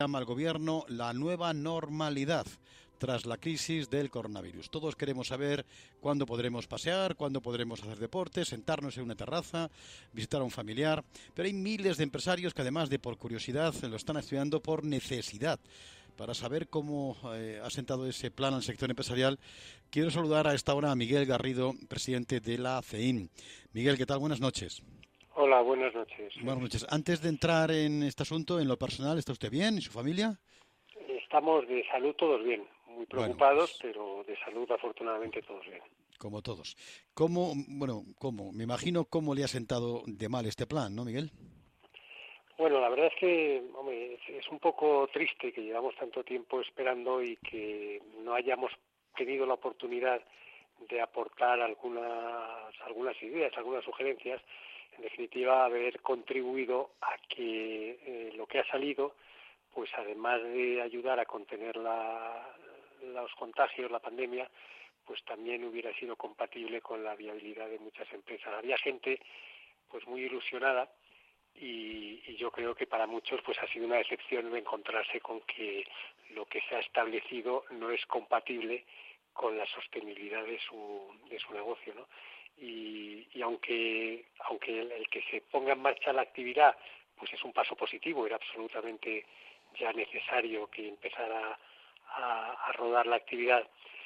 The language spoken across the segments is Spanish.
Llama al gobierno la nueva normalidad tras la crisis del coronavirus. Todos queremos saber cuándo podremos pasear, cuándo podremos hacer deporte, sentarnos en una terraza, visitar a un familiar. Pero hay miles de empresarios que, además de por curiosidad, lo están estudiando por necesidad. Para saber cómo ha sentado ese plan al sector empresarial, quiero saludar a esta hora a Miguel Garrido, presidente de la CEIN. Miguel, ¿qué tal? Buenas noches. Hola, buenas noches. Buenas noches. Antes de entrar en este asunto, en lo personal, ¿está usted bien y su familia? Estamos de salud todos bien, muy Bueno, preocupados, pues pero de salud afortunadamente todos bien. como todos. ¿Cómo? Me imagino cómo le ha sentado de mal este plan, ¿no, Miguel? Bueno, la verdad es que, hombre, es un poco triste que llevamos tanto tiempo esperando y que no hayamos tenido la oportunidad de aportar algunas ideas, algunas sugerencias, en definitiva haber contribuido a que lo que ha salido, pues además de ayudar a contener los contagios, la pandemia, pues también hubiera sido compatible con la viabilidad de muchas empresas. Había gente pues muy ilusionada y yo creo que para muchos pues ha sido una decepción encontrarse con que lo que se ha establecido no es compatible con la sostenibilidad de su negocio, ¿no? Y aunque el que se ponga en marcha la actividad pues es un paso positivo, era absolutamente ya necesario que empezara a rodar la actividad,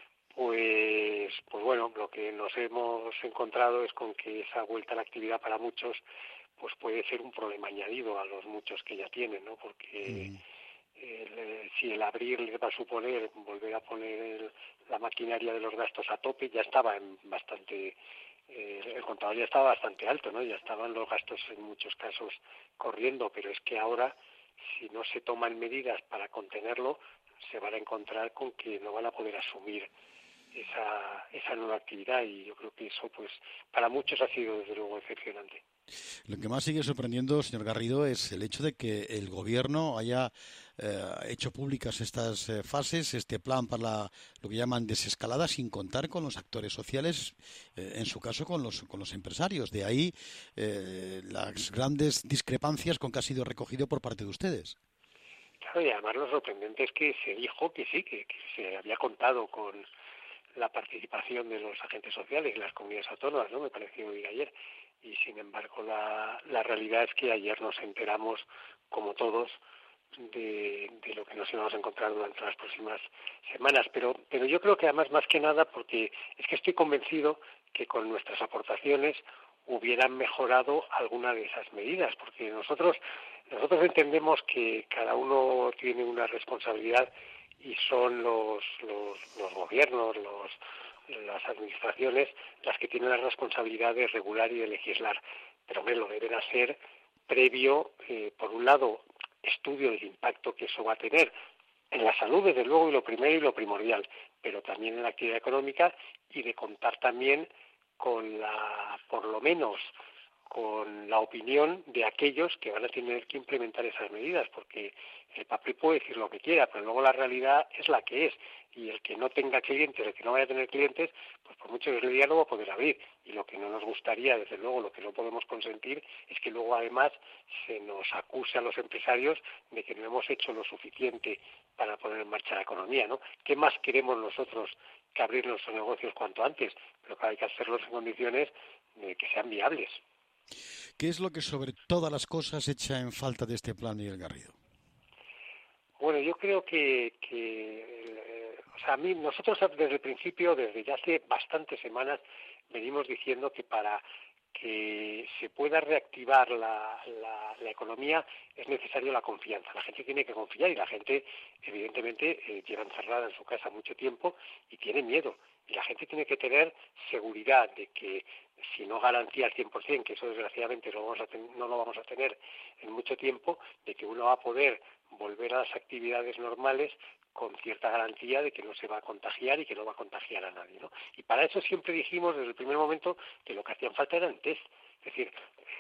pues bueno, lo que nos hemos encontrado es con que esa vuelta a la actividad para muchos pues puede ser un problema añadido a los muchos que ya tienen, ¿no? Porque si el abrir les va a suponer volver a poner la maquinaria de los gastos a tope, ya estaba en bastante, el contador ya estaba bastante alto, ¿no? Ya estaban los gastos en muchos casos corriendo, pero es que ahora, si no se toman medidas para contenerlo, se van a encontrar con que no van a poder asumir esa nueva actividad, y yo creo que eso pues para muchos ha sido desde luego decepcionante. Lo que más sigue sorprendiendo, señor Garrido, es el hecho de que el gobierno haya hecho públicas estas fases, este plan para lo que llaman desescalada, sin contar con los actores sociales, en su caso con los empresarios. De ahí las grandes discrepancias con que ha sido recogido por parte de ustedes. Claro, y además lo sorprendente es que se dijo que sí, que se había contado con la participación de los agentes sociales y las comunidades autónomas, ¿no? Me pareció oír ayer. Y sin embargo la realidad es que ayer nos enteramos, como todos, de lo que nos íbamos a encontrar durante las próximas semanas. Pero yo creo que además, más que nada, porque es que estoy convencido que con nuestras aportaciones hubieran mejorado alguna de esas medidas, porque nosotros entendemos que cada uno tiene una responsabilidad y son los gobiernos, las administraciones las que tienen la responsabilidad de regular y de legislar, pero lo deben hacer previo, por un lado, estudio del impacto que eso va a tener en la salud, desde luego, y lo primero y lo primordial, pero también en la actividad económica, y de contar también por lo menos, con la opinión de aquellos que van a tener que implementar esas medidas, porque el papel puede decir lo que quiera, pero luego la realidad es la que es, y el que no tenga clientes, el que no vaya a tener clientes, pues por mucho que le diga no va a poder abrir, y lo que no nos gustaría, desde luego, lo que no podemos consentir, es que luego además se nos acuse a los empresarios de que no hemos hecho lo suficiente para poner en marcha la economía, ¿no? ¿Qué más queremos nosotros que abrir nuestros negocios cuanto antes? Pero que hay que hacerlos en condiciones de que sean viables. ¿Qué es lo que sobre todas las cosas echa en falta de este plan, Miguel Garrido? Bueno, yo creo o sea, nosotros desde el principio, desde ya hace bastantes semanas, venimos diciendo que para que se pueda reactivar la economía es necesario la confianza. La gente tiene que confiar y la gente, evidentemente, lleva encerrada en su casa mucho tiempo y tiene miedo. Y la gente tiene que tener seguridad de que, si no garantía al 100%, que eso desgraciadamente no lo vamos a tener en mucho tiempo, de que uno va a poder volver a las actividades normales con cierta garantía de que no se va a contagiar y que no va a contagiar a nadie, ¿no? Y para eso siempre dijimos desde el primer momento que lo que hacían falta eran test. Es decir,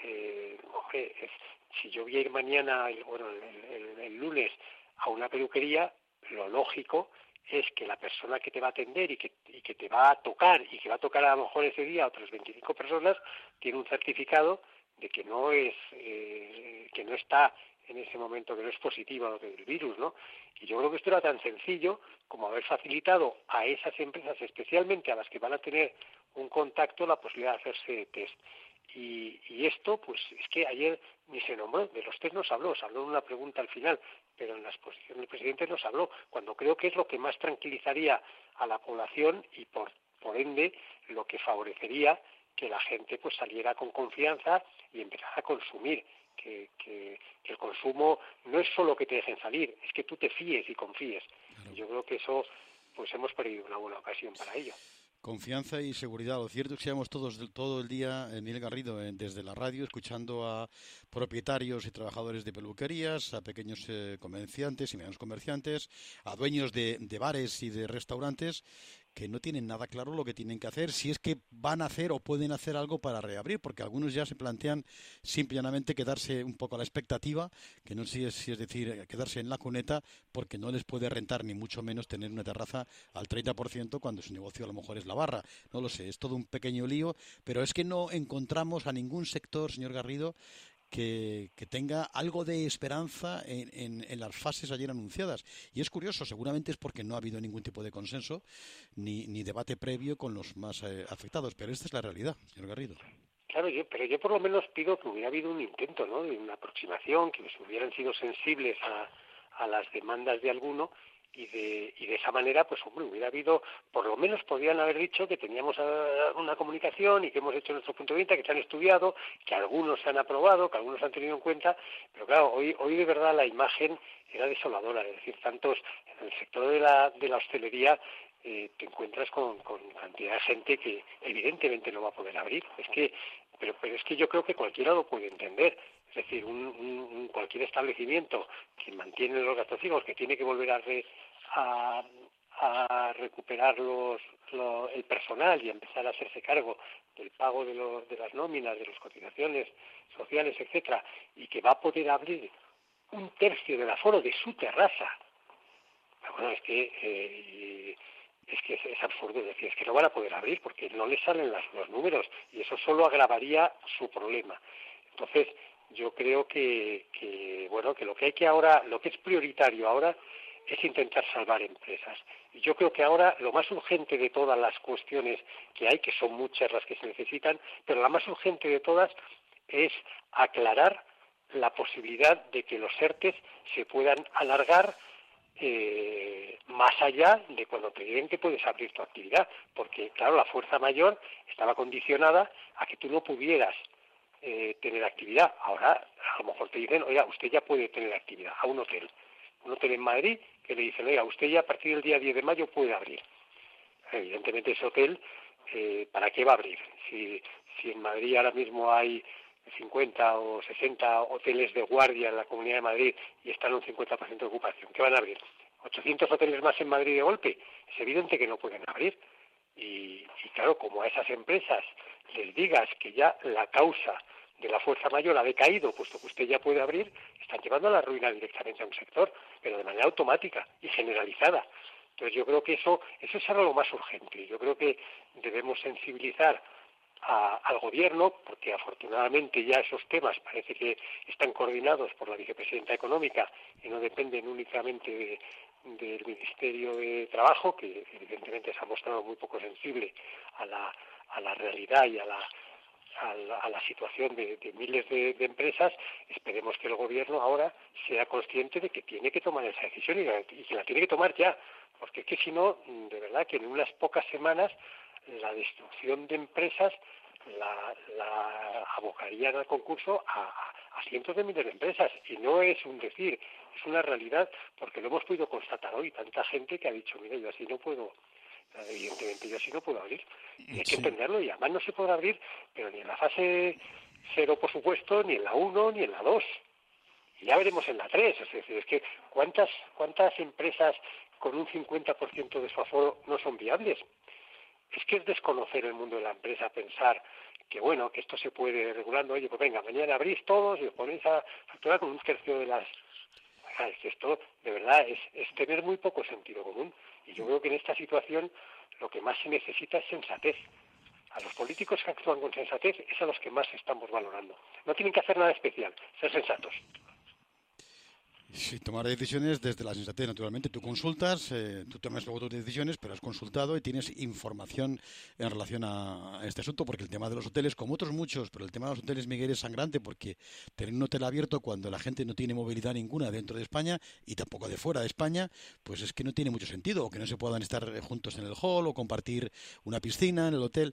si yo voy a ir mañana, el lunes, a una peluquería, lo lógico es que la persona que te va a atender y que te va a tocar, y que va a tocar a lo mejor ese día a otras 25 personas, tiene un certificado de que no está en ese momento que no es positiva del virus, ¿no? Y yo creo que esto era tan sencillo como haber facilitado a esas empresas, especialmente a las que van a tener un contacto, la posibilidad de hacerse test. Y esto, pues es que ayer ni se nombró, de los test se habló en una pregunta al final, pero en la exposición del presidente no se habló, cuando creo que es lo que más tranquilizaría a la población y por ende lo que favorecería que la gente pues saliera con confianza y empezara a consumir, que el consumo no es solo que te dejen salir, es que tú te fíes y confíes. Claro. Yo creo que eso, pues hemos perdido una buena ocasión para ello. Confianza y seguridad. Lo cierto es que llevamos todo el día, Miguel Garrido, desde la radio, escuchando a propietarios y trabajadores de peluquerías, a pequeños comerciantes y medianos comerciantes, a dueños de bares y de restaurantes, que no tienen nada claro lo que tienen que hacer, si es que van a hacer o pueden hacer algo para reabrir, porque algunos ya se plantean simplemente quedarse un poco a la expectativa, que no sé si es decir, quedarse en la cuneta, porque no les puede rentar ni mucho menos tener una terraza al 30% cuando su negocio a lo mejor es la barra. No lo sé, es todo un pequeño lío, pero es que no encontramos a ningún sector, señor Garrido, que tenga algo de esperanza en las fases ayer anunciadas. Y es curioso, seguramente es porque no ha habido ningún tipo de consenso ni debate previo con los más afectados, pero esta es la realidad, señor Garrido. Claro, pero yo por lo menos pido que hubiera habido un intento, ¿no?, de una aproximación, que hubieran sido sensibles a las demandas de alguno, y de esa manera, pues hombre, hubiera habido, por lo menos podrían haber dicho que teníamos una comunicación y que hemos hecho nuestro punto de vista, que se han estudiado, que algunos se han aprobado, que algunos se han tenido en cuenta, pero claro, hoy de verdad la imagen era desoladora, es decir, tantos en el sector de la hostelería te encuentras con cantidad de gente que evidentemente no va a poder abrir, pero es que yo creo que cualquiera lo puede entender. Es decir, cualquier establecimiento que mantiene los gastos fijos, que tiene que volver a recuperar el personal y a empezar a hacerse cargo del pago de las nóminas, de las cotizaciones sociales, etcétera, y que va a poder abrir un tercio del aforo de su terraza. Bueno, es que es absurdo, es decir, es que no van a poder abrir porque no les salen los números y eso solo agravaría su problema. Entonces, yo creo que lo que hay que ahora, lo que es prioritario ahora es intentar salvar empresas. Y yo creo que ahora lo más urgente de todas las cuestiones que hay, que son muchas las que se necesitan, pero la más urgente de todas es aclarar la posibilidad de que los ERTEs se puedan alargar más allá de cuando te digan que puedes abrir tu actividad, porque claro, la fuerza mayor estaba condicionada a que tú no pudieras tener actividad. Ahora a lo mejor te dicen, oiga, usted ya puede tener actividad, a un hotel en Madrid que le dicen, oiga, usted ya a partir del día 10 de mayo puede abrir. Evidentemente ese hotel, ¿para qué va a abrir? Si en Madrid ahora mismo hay 50 o 60 hoteles de guardia en la Comunidad de Madrid y están un 50% de ocupación, ¿qué van a abrir? ¿800 hoteles más en Madrid de golpe? Es evidente que no pueden abrir. Y claro, como a esas empresas les digas que ya la causa de la fuerza mayor ha decaído, puesto que usted ya puede abrir, están llevando a la ruina directamente a un sector, pero de manera automática y generalizada. Entonces yo creo que eso es ahora lo más urgente. Yo creo que debemos sensibilizar al gobierno, porque afortunadamente ya esos temas parece que están coordinados por la vicepresidenta económica y no dependen únicamente del Ministerio de Trabajo, que evidentemente se ha mostrado muy poco sensible a la realidad y a la situación de miles de empresas. Esperemos que el gobierno ahora sea consciente de que tiene que tomar esa decisión y que la tiene que tomar ya, porque es que si no, de verdad que en unas pocas semanas la destrucción de empresas la abocarían al concurso a cientos de miles de empresas, y no es un decir, es una realidad, porque lo hemos podido constatar hoy, tanta gente que ha dicho, mira, yo así no puedo, evidentemente yo así no puedo abrir, y hay que entenderlo, y además no se puede abrir, pero ni en la fase 0, por supuesto, ni en la 1, ni en la 2, y ya veremos en la 3, es decir, es que ¿cuántas empresas con un 50% de su aforo no son viables? Es que es desconocer el mundo de la empresa, pensar que bueno, que esto se puede ir regulando. Oye, pues venga, mañana abrís todos y os ponéis a facturar con un tercio de las... Es que esto, de verdad, es tener muy poco sentido común. Y yo creo que en esta situación lo que más se necesita es sensatez. A los políticos que actúan con sensatez es a los que más estamos valorando. No tienen que hacer nada especial, ser sensatos. Sí, tomar decisiones desde la sensatez, naturalmente. Tú consultas, tú tomas luego tus decisiones, pero has consultado y tienes información en relación a este asunto, porque el tema de los hoteles, como otros muchos, pero el tema de los hoteles, Miguel, es sangrante, porque tener un hotel abierto cuando la gente no tiene movilidad ninguna dentro de España y tampoco de fuera de España, pues es que no tiene mucho sentido, o que no se puedan estar juntos en el hall o compartir una piscina en el hotel.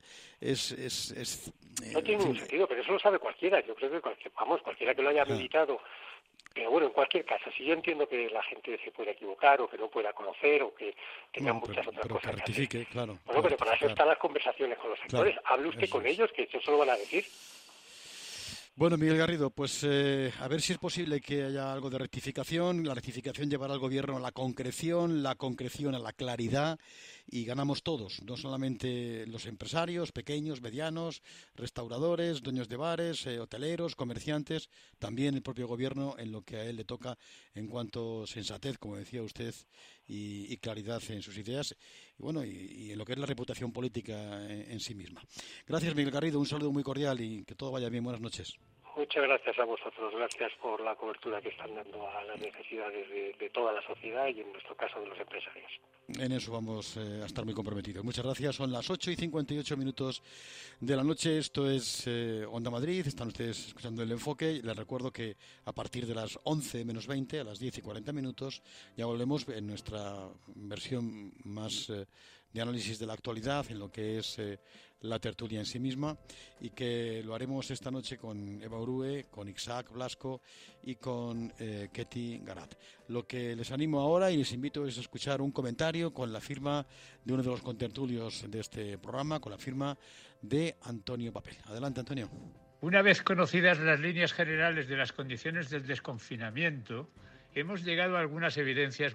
No tiene ningún sentido, pero eso lo sabe cualquiera. Yo creo que cualquiera que lo haya meditado. Pero bueno, en cualquier caso, si yo entiendo que la gente se puede equivocar o que no pueda conocer o que tenga muchas otras cosas que rectifique, claro. Bueno, pero para eso están las conversaciones con los sectores. Claro, hable usted con ellos, que eso lo van a decir. Bueno, Miguel Garrido, pues a ver si es posible que haya algo de rectificación. La rectificación llevará al gobierno a la concreción a la claridad y ganamos todos, no solamente los empresarios, pequeños, medianos, restauradores, dueños de bares, hoteleros, comerciantes, también el propio gobierno en lo que a él le toca en cuanto a sensatez, como decía usted, y claridad en sus ideas y bueno y en lo que es la reputación política en sí misma. Gracias, Miguel Garrido, un saludo muy cordial y que todo vaya bien. Buenas noches. Muchas gracias a vosotros, gracias por la cobertura que están dando a las necesidades de toda la sociedad y en nuestro caso de los empresarios. En eso vamos a estar muy comprometidos. Muchas gracias, son las 8:58 de la noche, esto es Onda Madrid, están ustedes escuchando El Enfoque. Les recuerdo que a partir de las 11 menos 20, a las 10:40, ya volvemos en nuestra versión más de análisis de la actualidad, en lo que es la tertulia en sí misma, y que lo haremos esta noche con Eva Urue, con Isaac Blasco y con Ketty Garat. Lo que les animo ahora y les invito es a escuchar un comentario con la firma de uno de los contertulios de este programa, con la firma de Antonio Papel. Adelante, Antonio. Una vez conocidas las líneas generales de las condiciones del desconfinamiento, hemos llegado a algunas evidencias